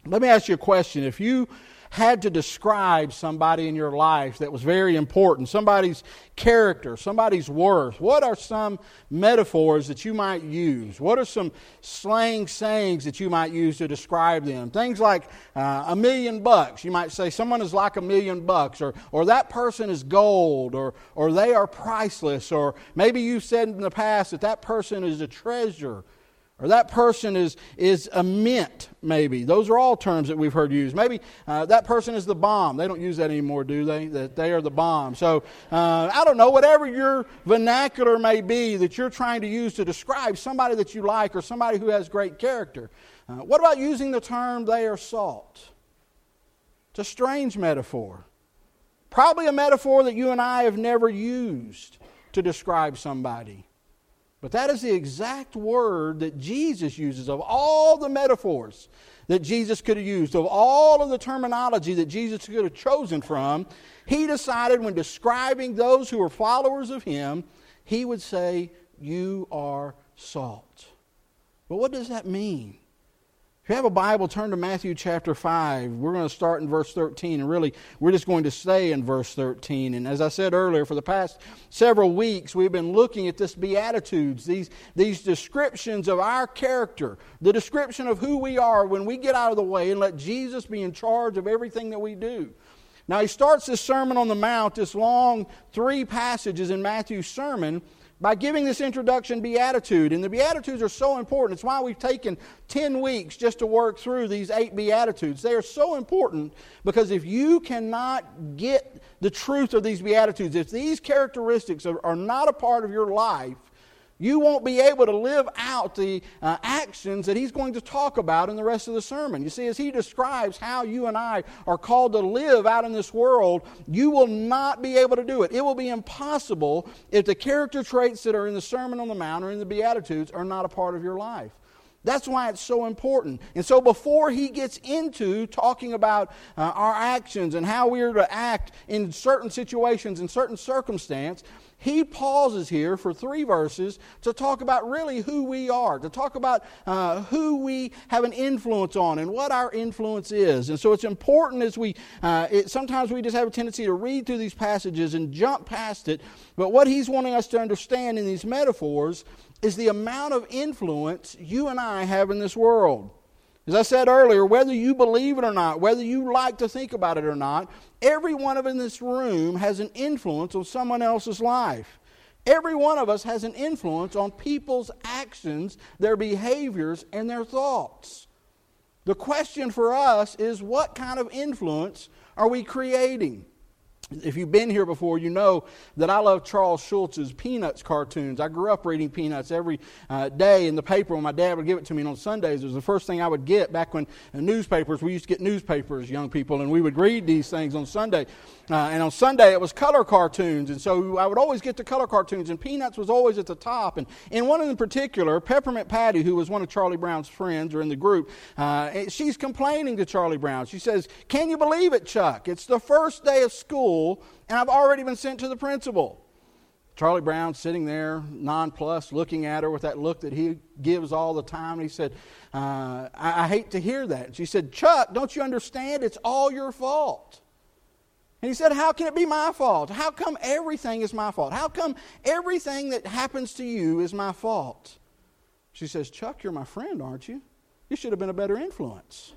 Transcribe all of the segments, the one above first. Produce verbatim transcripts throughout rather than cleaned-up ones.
Let me ask you a question. If you had to describe somebody in your life that was very important, somebody's character, somebody's worth, what are some metaphors that you might use? What are some slang sayings that you might use to describe them? Things like uh, a million bucks. You might say someone is like a million bucks, or or that person is gold, or or they are priceless, or maybe you said in the past that that person is a treasure. Or that person is is a mint, maybe. Those are all terms that we've heard used. Maybe uh, that person is the bomb. They don't use that anymore, do they? That they are the bomb. So, uh, I don't know, whatever your vernacular may be that you're trying to use to describe somebody that you like or somebody who has great character. Uh, what about using the term they are salt? It's a strange metaphor. Probably a metaphor that you and I have never used to describe somebody. But that is the exact word that Jesus uses. Of all the metaphors that Jesus could have used, of all of the terminology that Jesus could have chosen from, He decided when describing those who are followers of Him, He would say, "You are salt." But what does that mean? If you have a Bible, turn to Matthew chapter five. We're going to start in verse thirteen, and really, we're just going to stay in verse thirteen. And as I said earlier, for the past several weeks, we've been looking at this Beatitudes, these, these descriptions of our character, the description of who we are when we get out of the way and let Jesus be in charge of everything that we do. Now, he starts this Sermon on the Mount, this long three passages in Matthew's sermon, by giving this introduction beatitude. And the Beatitudes are so important. It's why we've taken ten weeks just to work through these eight Beatitudes. They are so important because if you cannot get the truth of these Beatitudes, if these characteristics are, are not a part of your life, you won't be able to live out the uh, actions that he's going to talk about in the rest of the sermon. You see, as he describes how you and I are called to live out in this world, you will not be able to do it. It will be impossible if the character traits that are in the Sermon on the Mount or in the Beatitudes are not a part of your life. That's why it's so important. And so before he gets into talking about uh, our actions and how we are to act in certain situations, in certain circumstance, he pauses here for three verses to talk about really who we are, to talk about uh, who we have an influence on and what our influence is. And so it's important as we, uh, it, sometimes we just have a tendency to read through these passages and jump past it. But what he's wanting us to understand in these metaphors is the amount of influence you and I have in this world. As I said earlier, whether you believe it or not, whether you like to think about it or not, every one of us in this room has an influence on someone else's life. Every one of us has an influence on people's actions, their behaviors, and their thoughts. The question for us is, what kind of influence are we creating? If you've been here before, you know that I love Charles Schulz's Peanuts cartoons. I grew up reading Peanuts every uh, day in the paper when my dad would give it to me. And on Sundays, it was the first thing I would get back when uh, newspapers, we used to get newspapers, young people, and we would read these things on Sunday. Uh, and on Sunday, it was color cartoons. And so I would always get the color cartoons, and Peanuts was always at the top. And in one in particular, Peppermint Patty, who was one of Charlie Brown's friends or in the group, uh, she's complaining to Charlie Brown. She says, "Can you believe it, Chuck? It's the first day of school, and I've already been sent to the principal." Charlie Brown sitting there, nonplussed, looking at her with that look that he gives all the time. He said, uh, I, I hate to hear that. She said, "Chuck, don't you understand? It's all your fault." And he said, "How can it be my fault? How come everything is my fault? How come everything that happens to you is my fault?" She says, "Chuck, you're my friend, aren't you? You should have been a better influence."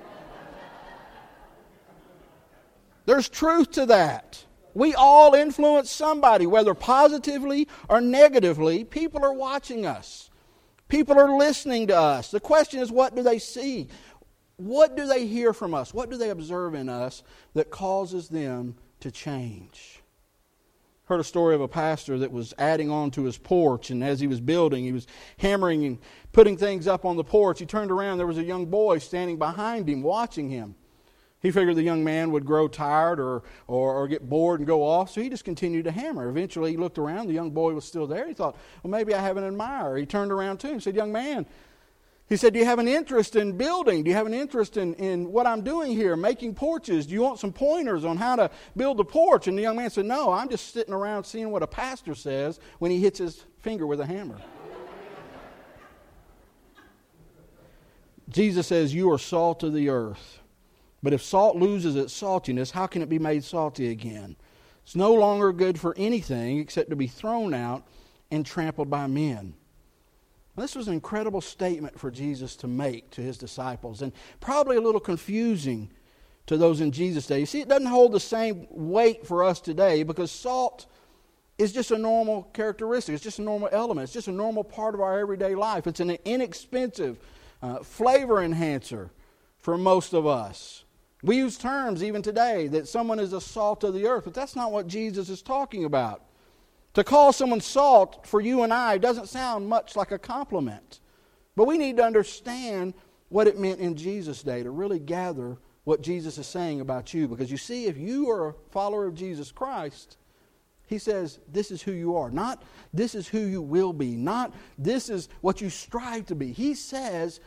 There's truth to that. We all influence somebody, whether positively or negatively. People are watching us. People are listening to us. The question is, what do they see? What do they hear from us? What do they observe in us that causes them to change? Heard a story of a pastor that was adding on to his porch, and as he was building, he was hammering and putting things up on the porch. He turned around, there was a young boy standing behind him, watching him. He figured the young man would grow tired or, or or get bored and go off, so he just continued to hammer. Eventually, he looked around. The young boy was still there. He thought, well, maybe I have an admirer. He turned around to him and said, "Young man," he said, "do you have an interest in building? Do you have an interest in, in what I'm doing here, making porches? Do you want some pointers on how to build a porch?" And the young man said, "No, I'm just sitting around seeing what a pastor says when he hits his finger with a hammer." Jesus says, you are salt of the earth. But if salt loses its saltiness, how can it be made salty again? It's no longer good for anything except to be thrown out and trampled by men. Now, this was an incredible statement for Jesus to make to his disciples, and probably a little confusing to those in Jesus' day. You see, it doesn't hold the same weight for us today because salt is just a normal characteristic. It's just a normal element. It's just a normal part of our everyday life. It's an inexpensive uh, flavor enhancer for most of us. We use terms even today that someone is a salt of the earth, but that's not what Jesus is talking about. To call someone salt for you and I doesn't sound much like a compliment. But we need to understand what it meant in Jesus' day to really gather what Jesus is saying about you. Because you see, if you are a follower of Jesus Christ, he says, this is who you are. Not this is who you will be. Not this is what you strive to be. He says,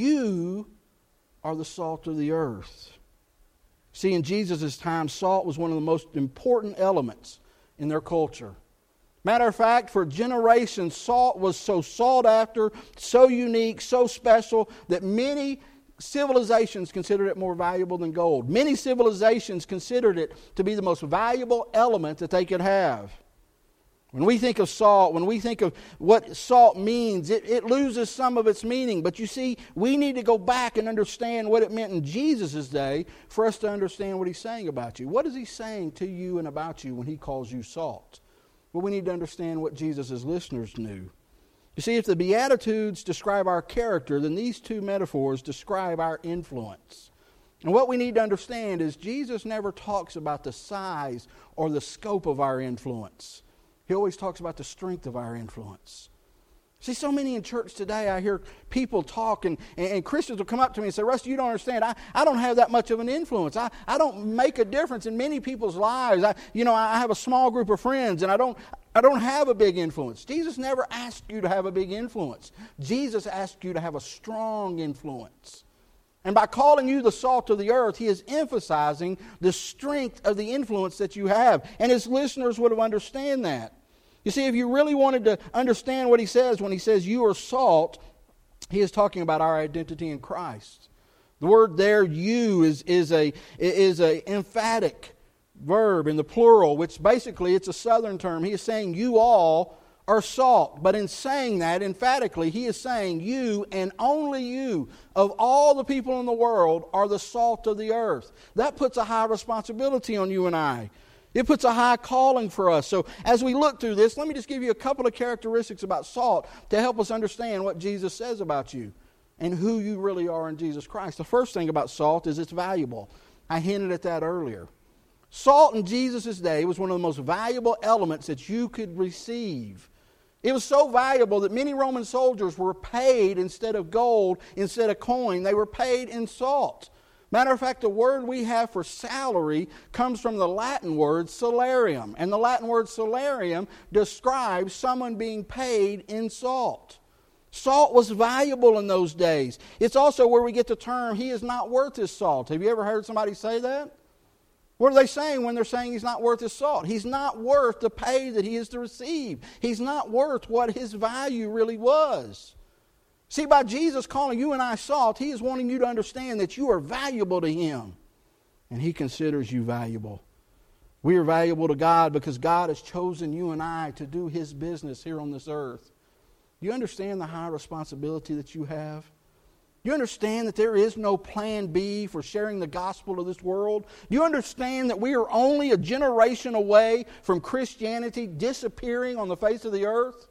you are the salt of the earth. See, in Jesus' time, salt was one of the most important elements in their culture. Matter of fact, for generations, salt was so sought after, so unique, so special, that many civilizations considered it more valuable than gold. Many civilizations considered it to be the most valuable element that they could have. When we think of salt, when we think of what salt means, it, it loses some of its meaning. But you see, we need to go back and understand what it meant in Jesus' day for us to understand what he's saying about you. What is he saying to you and about you when he calls you salt? Well, we need to understand what Jesus' listeners knew. You see, if the Beatitudes describe our character, then these two metaphors describe our influence. And what we need to understand is Jesus never talks about the size or the scope of our influence. He always talks about the strength of our influence. See, so many in church today, I hear people talk, and, and Christians will come up to me and say, Rusty, you don't understand. I, I don't have that much of an influence. I, I don't make a difference in many people's lives. I, you know, I have a small group of friends, and I don't, I don't have a big influence. Jesus never asked you to have a big influence. Jesus asked you to have a strong influence. And by calling you the salt of the earth, he is emphasizing the strength of the influence that you have. And his listeners would have understand that. You see, if you really wanted to understand what he says when he says you are salt, he is talking about our identity in Christ. The word there, you, is, is a is a emphatic verb in the plural, which basically it's a southern term. He is saying you all are salt. But in saying that emphatically, he is saying you and only you of all the people in the world are the salt of the earth. That puts a high responsibility on you and I. It puts a high calling for us. So as we look through this, let me just give you a couple of characteristics about salt to help us understand what Jesus says about you and who you really are in Jesus Christ. The first thing about salt is it's valuable. I hinted at that earlier. Salt in Jesus' day was one of the most valuable elements that you could receive. It was so valuable that many Roman soldiers were paid instead of gold, instead of coin. They were paid in salt. Matter of fact, the word we have for salary comes from the Latin word salarium. And the Latin word salarium describes someone being paid in salt. Salt was valuable in those days. It's also where we get the term, he is not worth his salt. Have you ever heard somebody say that? What are they saying when they're saying he's not worth his salt? He's not worth the pay that he is to receive. He's not worth what his value really was. See, by Jesus calling you and I salt, he is wanting you to understand that you are valuable to him. And he considers you valuable. We are valuable to God because God has chosen you and I to do his business here on this earth. Do you understand the high responsibility that you have? Do you understand that there is no plan B for sharing the gospel of this world? Do you understand that we are only a generation away from Christianity disappearing on the face of the earth?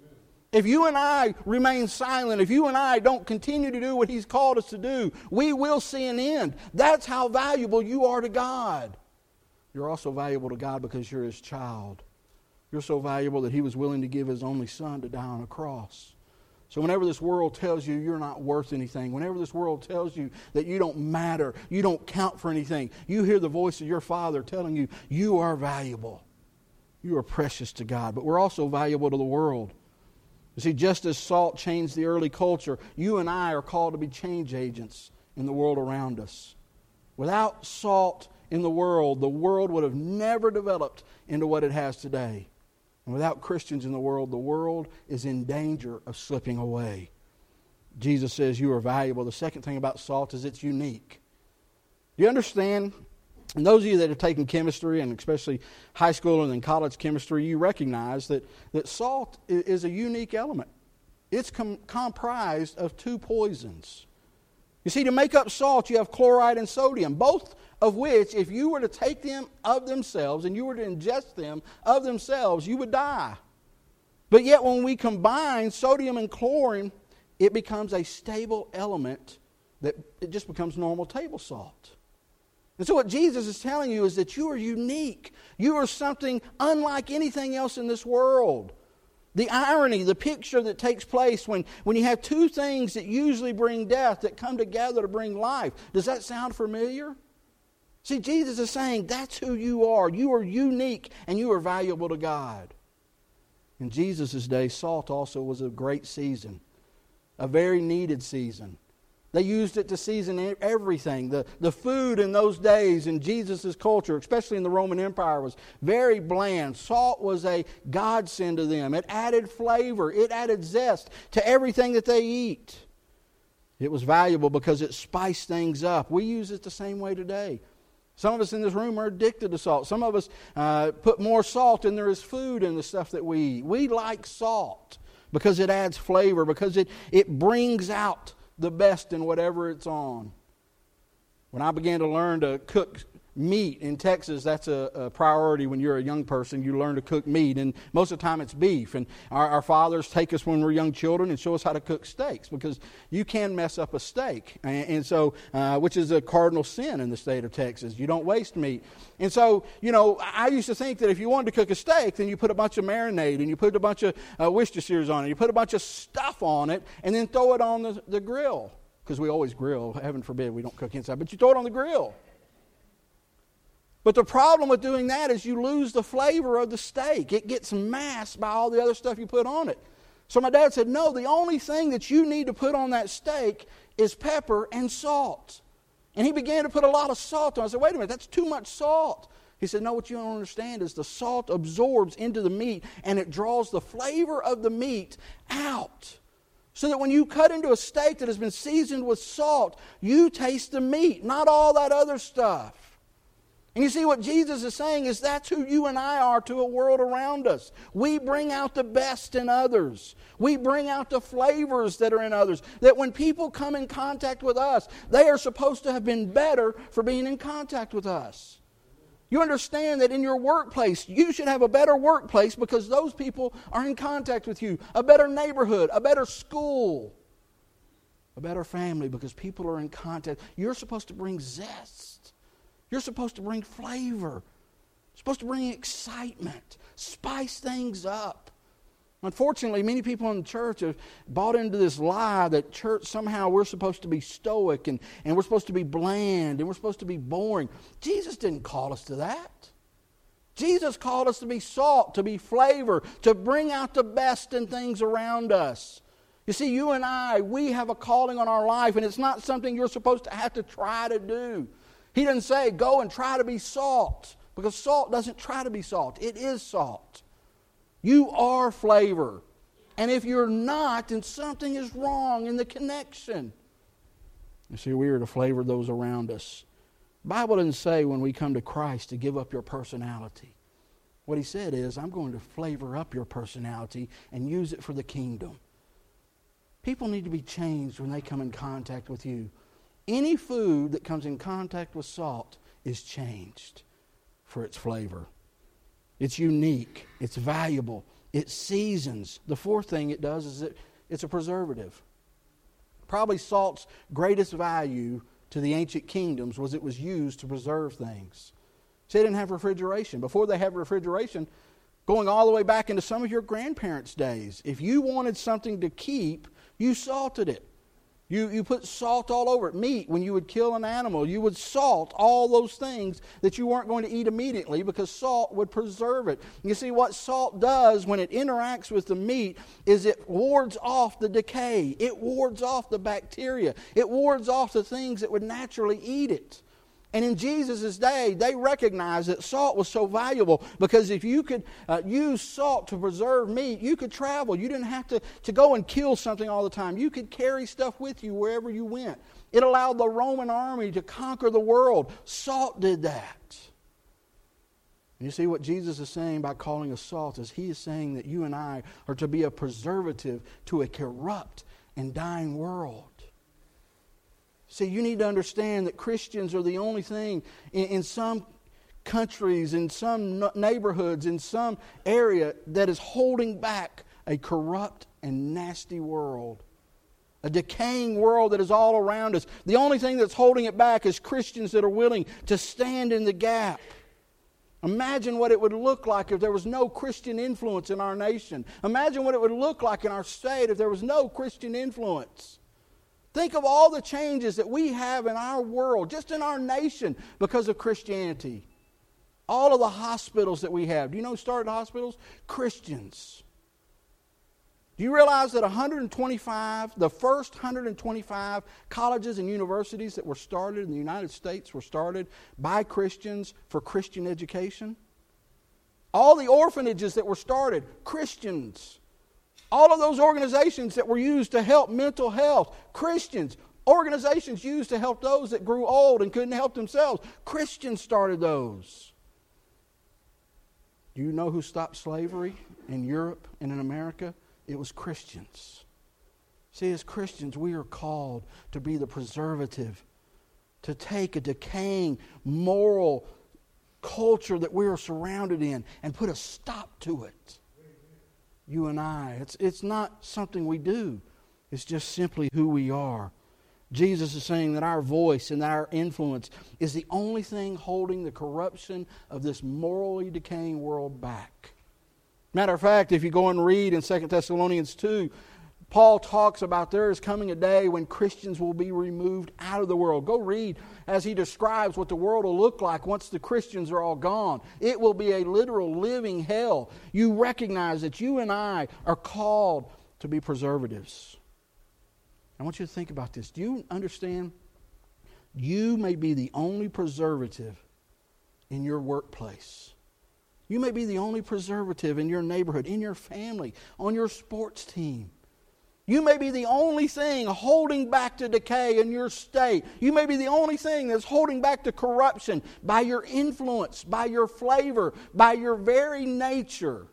If you and I remain silent, if you and I don't continue to do what he's called us to do, we will see an end. That's how valuable you are to God. You're also valuable to God because you're his child. You're so valuable that he was willing to give his only son to die on a cross. So whenever this world tells you you're not worth anything, whenever this world tells you that you don't matter, you don't count for anything, you hear the voice of your Father telling you you are valuable. You are precious to God, but we're also valuable to the world. You see, just as salt changed the early culture, you and I are called to be change agents in the world around us. Without salt in the world, the world would have never developed into what it has today. And without Christians in the world, the world is in danger of slipping away. Jesus says you are valuable. The second thing about salt is it's unique. Do you understand? And those of you that have taken chemistry, and especially high school and then college chemistry, you recognize that, that salt is a unique element. It's com- comprised of two poisons. You see, to make up salt, you have chloride and sodium, both of which, if you were to take them of themselves and you were to ingest them of themselves, you would die. But yet when we combine sodium and chlorine, it becomes a stable element that it just becomes normal table salt. And so what Jesus is telling you is that you are unique. You are something unlike anything else in this world. The irony, the picture that takes place when, when you have two things that usually bring death that come together to bring life. Does that sound familiar? See, Jesus is saying that's who you are. You are unique and you are valuable to God. In Jesus' day, salt also was a great season, a very needed season. They used it to season everything. The, the food in those days in Jesus' culture, especially in the Roman Empire, was very bland. Salt was a godsend to them. It added flavor. It added zest to everything that they eat. It was valuable because it spiced things up. We use it the same way today. Some of us in this room are addicted to salt. Some of us uh, put more salt in there as food in the stuff that we eat. We like salt because it adds flavor, because it, it brings out the best in whatever it's on. When I began to learn to cook meat in Texas, that's a, a priority when you're a young person. You learn to cook meat, and most of the time it's beef. And our, our fathers take us when we're young children and show us how to cook steaks, because you can mess up a steak. And, and so, uh, which is a cardinal sin in the state of Texas. You don't waste meat. And so, you know, I used to think that if you wanted to cook a steak, then you put a bunch of marinade, and you put a bunch of uh, Worcestershire on it, you put a bunch of stuff on it, and then throw it on the, the grill. Because we always grill. Heaven forbid we don't cook inside. But you throw it on the grill. But the problem with doing that is you lose the flavor of the steak. It gets masked by all the other stuff you put on it. So my dad said, no, the only thing that you need to put on that steak is pepper and salt. And he began to put a lot of salt on it. I said, wait a minute, that's too much salt. He said, no, what you don't understand is the salt absorbs into the meat and it draws the flavor of the meat out. So that when you cut into a steak that has been seasoned with salt, you taste the meat, not all that other stuff. And you see what Jesus is saying is that's who you and I are to a world around us. We bring out the best in others. We bring out the flavors that are in others. That when people come in contact with us, they are supposed to have been better for being in contact with us. You understand that in your workplace, you should have a better workplace because those people are in contact with you. A better neighborhood, a better school, a better family because people are in contact. You're supposed to bring zest. You're supposed to bring flavor. You're supposed to bring excitement. Spice things up. Unfortunately, many people in the church have bought into this lie that church somehow we're supposed to be stoic and, and we're supposed to be bland and we're supposed to be boring. Jesus didn't call us to that. Jesus called us to be salt, to be flavor, to bring out the best in things around us. You see, you and I, we have a calling on our life, and it's not something you're supposed to have to try to do. He doesn't say, go and try to be salt, because salt doesn't try to be salt. It is salt. You are flavor. And if you're not, then something is wrong in the connection. You see, we are to flavor those around us. The Bible doesn't say when we come to Christ to give up your personality. What he said is, I'm going to flavor up your personality and use it for the kingdom. People need to be changed when they come in contact with you. Any food that comes in contact with salt is changed for its flavor. It's unique. It's valuable. It seasons. The fourth thing it does is it, it's a preservative. Probably salt's greatest value to the ancient kingdoms was it was used to preserve things. See, they didn't have refrigeration. Before they had refrigeration, going all the way back into some of your grandparents' days, if you wanted something to keep, you salted it. You, you put salt all over it. Meat, when you would kill an animal, you would salt all those things that you weren't going to eat immediately because salt would preserve it. You see, what salt does when it interacts with the meat is it wards off the decay. It wards off the bacteria. It wards off the things that would naturally eat it. And in Jesus' day, they recognized that salt was so valuable because if you could uh, use salt to preserve meat, you could travel. You didn't have to, to go and kill something all the time. You could carry stuff with you wherever you went. It allowed the Roman army to conquer the world. Salt did that. You see what Jesus is saying by calling us salt is He is saying that you and I are to be a preservative to a corrupt and dying world. See, you need to understand that Christians are the only thing in, in some countries, in some neighborhoods, in some area that is holding back a corrupt and nasty world. A decaying world that is all around us. The only thing that's holding it back is Christians that are willing to stand in the gap. Imagine what it would look like if there was no Christian influence in our nation. Imagine what it would look like in our state if there was no Christian influence. Think of all the changes that we have in our world, just in our nation, because of Christianity. All of the hospitals that we have. Do you know who started hospitals? Christians. Do you realize that one hundred twenty-five, the first one hundred twenty-five colleges and universities that were started in the United States were started by Christians for Christian education? All the orphanages that were started, Christians. All of those organizations that were used to help mental health, Christians. Organizations used to help those that grew old and couldn't help themselves, Christians started those. Do you know who stopped slavery in Europe and in America? It was Christians. See, as Christians, we are called to be the preservative, to take a decaying moral culture that we are surrounded in and put a stop to it. You and I, it's, it's not something we do. It's just simply who we are. Jesus is saying that our voice and our influence is the only thing holding the corruption of this morally decaying world back. Matter of fact, if you go and read in Second Thessalonians two, Paul talks about there is coming a day when Christians will be removed out of the world. Go read as he describes what the world will look like once the Christians are all gone. It will be a literal living hell. You recognize that you and I are called to be preservatives. I want you to think about this. Do you understand? You may be the only preservative in your workplace. You may be the only preservative in your neighborhood, in your family, on your sports team. You may be the only thing holding back to decay in your state. You may be the only thing that's holding back to corruption by your influence, by your flavor, by your very nature.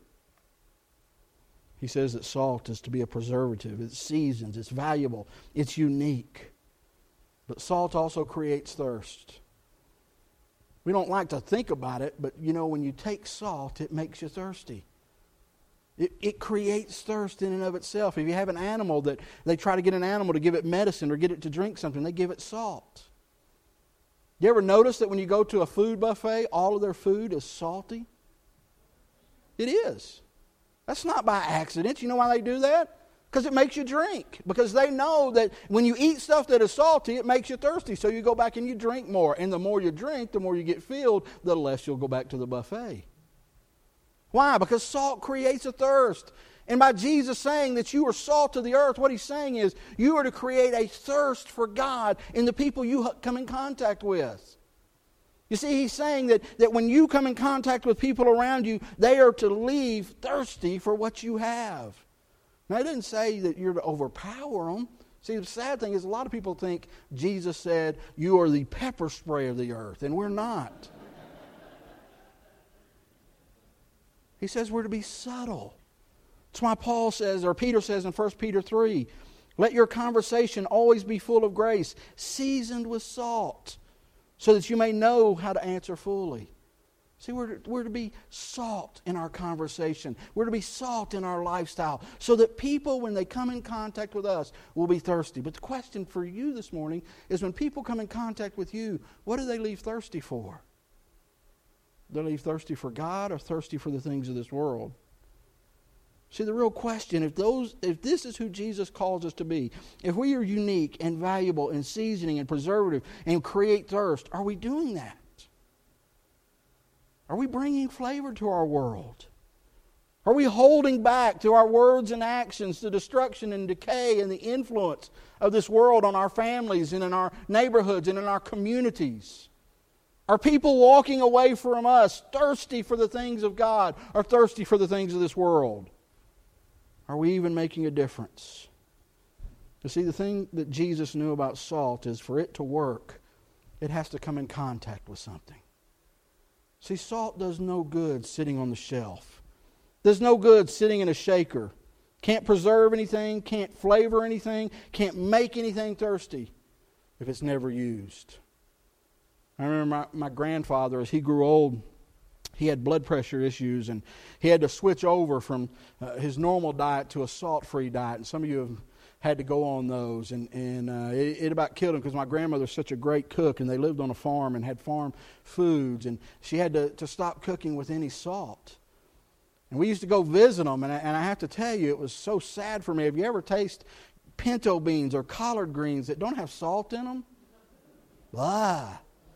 He says that salt is to be a preservative. It's seasoned, it's valuable, it's unique. But salt also creates thirst. We don't like to think about it, but you know, when you take salt, it makes you thirsty. It, it creates thirst in and of itself. If you have an animal that they try to get an animal to give it medicine or get it to drink something, they give it salt. You ever notice that when you go to a food buffet, all of their food is salty? It is. That's not by accident. You know why they do that? Because it makes you drink. Because they know that when you eat stuff that is salty, it makes you thirsty. So you go back and you drink more. And the more you drink, the more you get filled, the less you'll go back to the buffet. Why? Because salt creates a thirst. And by Jesus saying that you are salt of the earth, what He's saying is you are to create a thirst for God in the people you come in contact with. You see, He's saying that, that when you come in contact with people around you, they are to leave thirsty for what you have. Now, it didn't say that you're to overpower them. See, the sad thing is a lot of people think Jesus said, you are the pepper spray of the earth, and we're not. He says we're to be subtle. That's why Paul says, or Peter says in First Peter three, let your conversation always be full of grace, seasoned with salt, so that you may know how to answer fully. See, we're to, we're to be salt in our conversation. We're to be salt in our lifestyle so that people, when they come in contact with us, will be thirsty. But the question for you this morning is when people come in contact with you, what do they leave thirsty for? Do they leave thirsty for God or thirsty for the things of this world? See, the real question, if those, if this is who Jesus calls us to be, if we are unique and valuable in seasoning and preservative and create thirst, are we doing that? Are we bringing flavor to our world? Are we holding back through our words and actions the destruction and decay and the influence of this world on our families and in our neighborhoods and in our communities? Are people walking away from us, thirsty for the things of God, or thirsty for the things of this world? Are we even making a difference? You see, the thing that Jesus knew about salt is for it to work, it has to come in contact with something. See, salt does no good sitting on the shelf. Does no good sitting in a shaker. Can't preserve anything, can't flavor anything, can't make anything thirsty if it's never used. I remember my, my grandfather, as he grew old, he had blood pressure issues, and he had to switch over from uh, his normal diet to a salt-free diet. And some of you have had to go on those, and, and uh, it, it about killed him because my grandmother's such a great cook, and they lived on a farm and had farm foods, and she had to, to stop cooking with any salt. And we used to go visit them, and I, and I have to tell you, it was so sad for me. Have you ever tasted pinto beans or collard greens that don't have salt in them? Blah.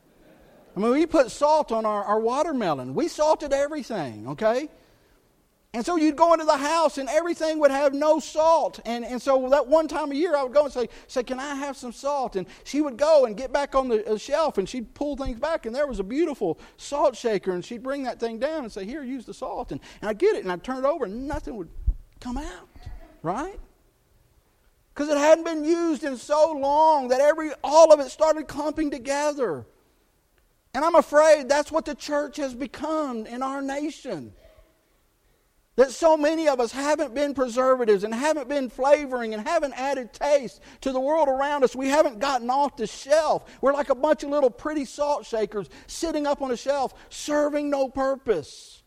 I mean, we put salt on our, our watermelon. We salted everything, okay? And so you'd go into the house and everything would have no salt. And, and so that one time a year I would go and say, say, can I have some salt? And she would go and get back on the uh, shelf and she'd pull things back. And there was a beautiful salt shaker. And she'd bring that thing down and say, here, use the salt. And, and I'd get it and I'd turn it over and nothing would come out, right? Because it hadn't been used in so long that every all of it started clumping together. And I'm afraid that's what the church has become in our nation. That so many of us haven't been preservatives and haven't been flavoring and haven't added taste to the world around us. We haven't gotten off the shelf. We're like a bunch of little pretty salt shakers sitting up on a shelf serving no purpose.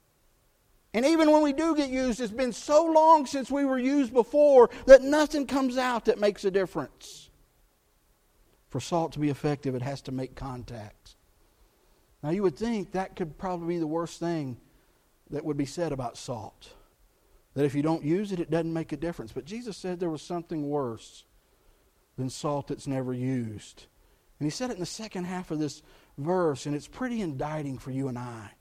And even when we do get used, it's been so long since we were used before that nothing comes out that makes a difference. For salt to be effective, it has to make contact. Now you would think that could probably be the worst thing that would be said about salt. That if you don't use it, it doesn't make a difference. But Jesus said there was something worse than salt that's never used. And he said it in the second half of this verse, and it's pretty indicting for you and I.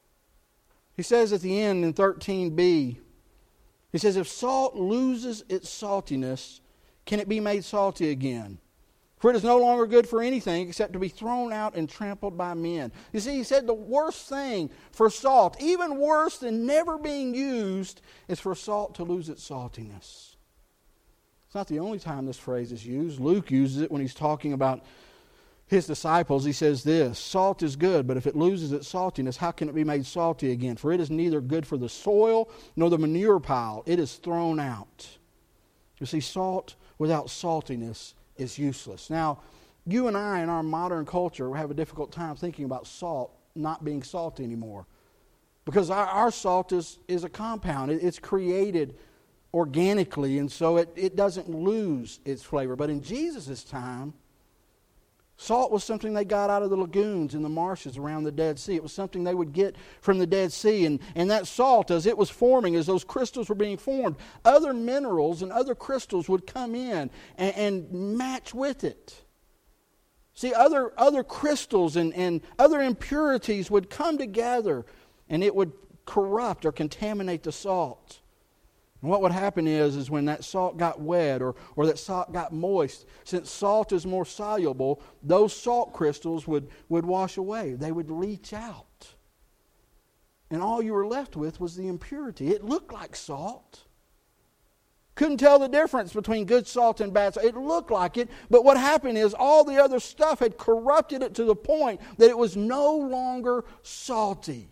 He says at the end in thirteen b, he says, if salt loses its saltiness, can it be made salty again? For it is no longer good for anything except to be thrown out and trampled by men. You see, he said the worst thing for salt, even worse than never being used, is for salt to lose its saltiness. It's not the only time this phrase is used. Luke uses it when he's talking about his disciples. He says this, salt is good, but if it loses its saltiness, how can it be made salty again? For it is neither good for the soil nor the manure pile. It is thrown out. You see, salt without saltiness is useless. Now, you and I in our modern culture have a difficult time thinking about salt not being salty anymore. Because our, our salt is, is a compound. It, it's created organically, and so it, it doesn't lose its flavor. But in Jesus' time, salt was something they got out of the lagoons and the marshes around the Dead Sea. It was something they would get from the Dead Sea. And, and that salt, as it was forming, as those crystals were being formed, other minerals and other crystals would come in and, and match with it. See, other, other crystals and, and other impurities would come together and it would corrupt or contaminate the salt. And what would happen is, is when that salt got wet or, or that salt got moist, since salt is more soluble, those salt crystals would, would wash away. They would leach out. And all you were left with was the impurity. It looked like salt. Couldn't tell the difference between good salt and bad salt. It looked like it, but what happened is all the other stuff had corrupted it to the point that it was no longer salty.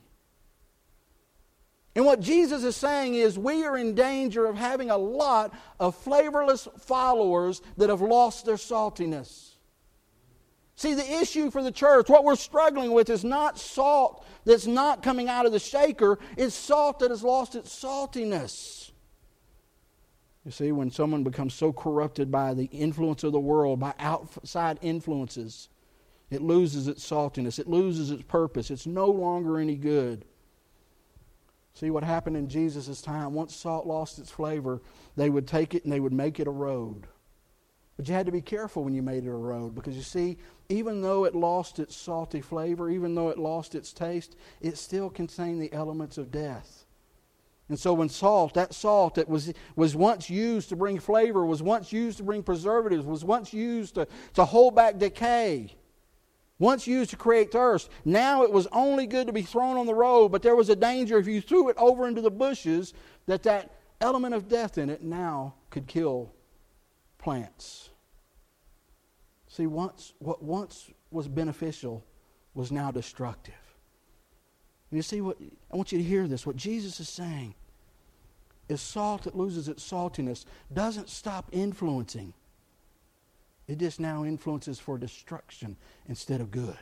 And what Jesus is saying is we are in danger of having a lot of flavorless followers that have lost their saltiness. See, the issue for the church, what we're struggling with is not salt that's not coming out of the shaker. It's salt that has lost its saltiness. You see, when someone becomes so corrupted by the influence of the world, by outside influences, it loses its saltiness. It loses its purpose. It's no longer any good. See what happened in Jesus' time. Once salt lost its flavor, they would take it and they would make it a road. But you had to be careful when you made it a road, because you see, even though it lost its salty flavor, even though it lost its taste, it still contained the elements of death. And so when salt, that salt that was, was once used to bring flavor, was once used to bring preservatives, was once used to, to hold back decay, once used to create thirst. Now it was only good to be thrown on the road, but there was a danger if you threw it over into the bushes that that element of death in it now could kill plants. See, once what once was beneficial was now destructive. And you see what I want you to hear this. What Jesus is saying is salt that loses its saltiness doesn't stop influencing. It just now influences for destruction instead of good.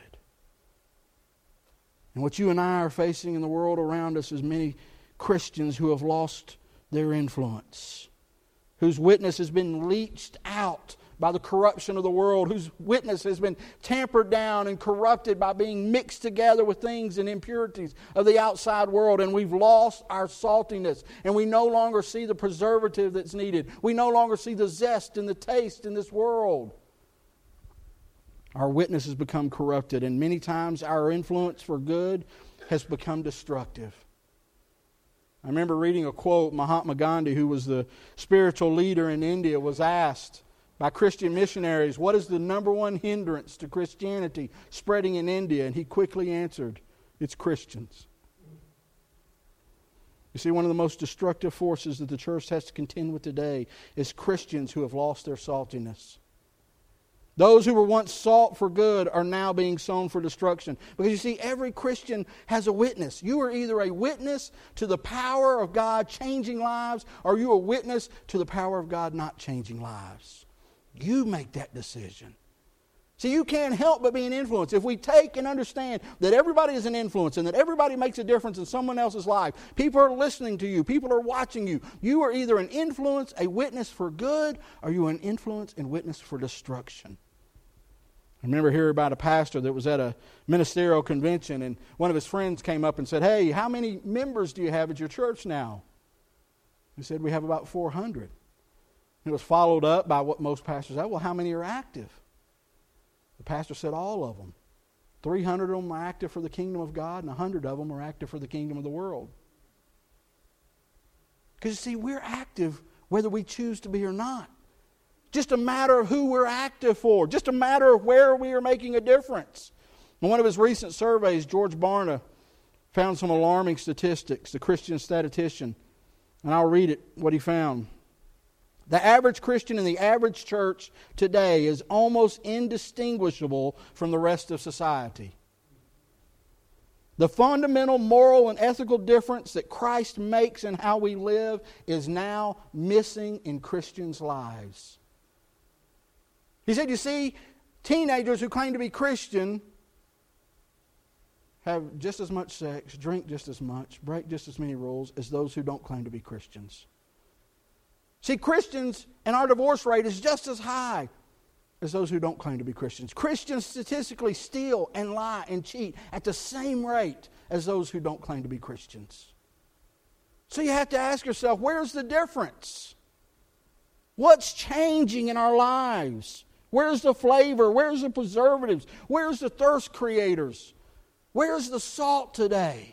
And what you and I are facing in the world around us is many Christians who have lost their influence, whose witness has been leached out by the corruption of the world, whose witness has been tampered down and corrupted by being mixed together with things and impurities of the outside world. And we've lost our saltiness, and we no longer see the preservative that's needed. We no longer see the zest and the taste in this world. Our witness has become corrupted, and many times our influence for good has become destructive. I remember reading a quote. Mahatma Gandhi, who was the spiritual leader in India, was asked by Christian missionaries, what is the number one hindrance to Christianity spreading in India? And he quickly answered, it's Christians. You see, one of the most destructive forces that the church has to contend with today is Christians who have lost their saltiness. Those who were once salt for good are now being sown for destruction. Because you see, every Christian has a witness. You are either a witness to the power of God changing lives, or you are a witness to the power of God not changing lives. You make that decision. See, you can't help but be an influence. If we take and understand that everybody is an influence and that everybody makes a difference in someone else's life, people are listening to you, people are watching you. You are either an influence, a witness for good, or you are an influence and witness for destruction. I remember hearing about a pastor that was at a ministerial convention, and one of his friends came up and said, hey, how many members do you have at your church now? He said, we have about four hundred. It was followed up by what most pastors say, well, how many are active? The pastor said all of them. three hundred of them are active for the kingdom of God, and one hundred of them are active for the kingdom of the world. Because you see, we're active whether we choose to be or not. Just a matter of who we're active for. Just a matter of where we are making a difference. In one of his recent surveys, George Barna found some alarming statistics, the Christian statistician. And I'll read it, what he found. The average Christian in the average church today is almost indistinguishable from the rest of society. The fundamental moral and ethical difference that Christ makes in how we live is now missing in Christians' lives. He said, you see, teenagers who claim to be Christian have just as much sex, drink just as much, break just as many rules as those who don't claim to be Christians. See, Christians and our divorce rate is just as high as those who don't claim to be Christians. Christians statistically steal and lie and cheat at the same rate as those who don't claim to be Christians. So you have to ask yourself, where's the difference? What's changing in our lives? Where's the flavor? Where's the preservatives? Where's the thirst creators? Where's the salt today?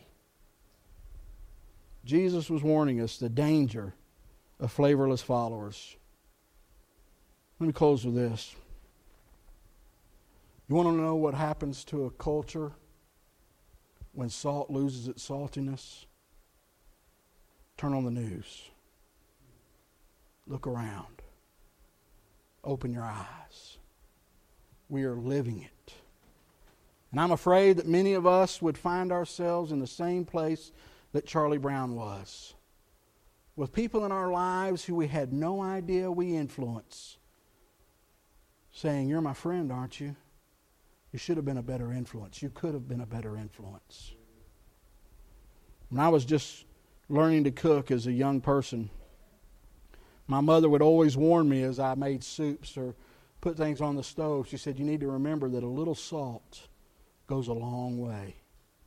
Jesus was warning us the danger of flavorless followers. Let me close with this. You want to know what happens to a culture when salt loses its saltiness? Turn on the news. Look around. Open your eyes. We are living it. And I'm afraid that many of us would find ourselves in the same place that Charlie Brown was. With people in our lives who we had no idea we influence, saying, you're my friend, aren't you? You should have been a better influence. You could have been a better influence. When I was just learning to cook as a young person, my mother would always warn me as I made soups or put things on the stove. She said, you need to remember that a little salt goes a long way.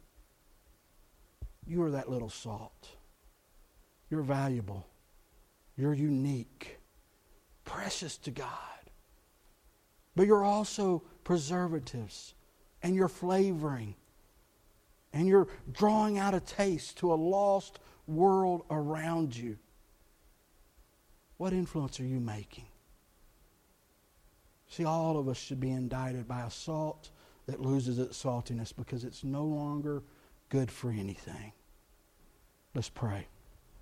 You are that little salt. You're valuable. You're unique. Precious to God. But you're also preservatives. And you're flavoring. And you're drawing out a taste to a lost world around you. What influence are you making? See, all of us should be indicted by a salt that loses its saltiness because it's no longer good for anything. Let's pray.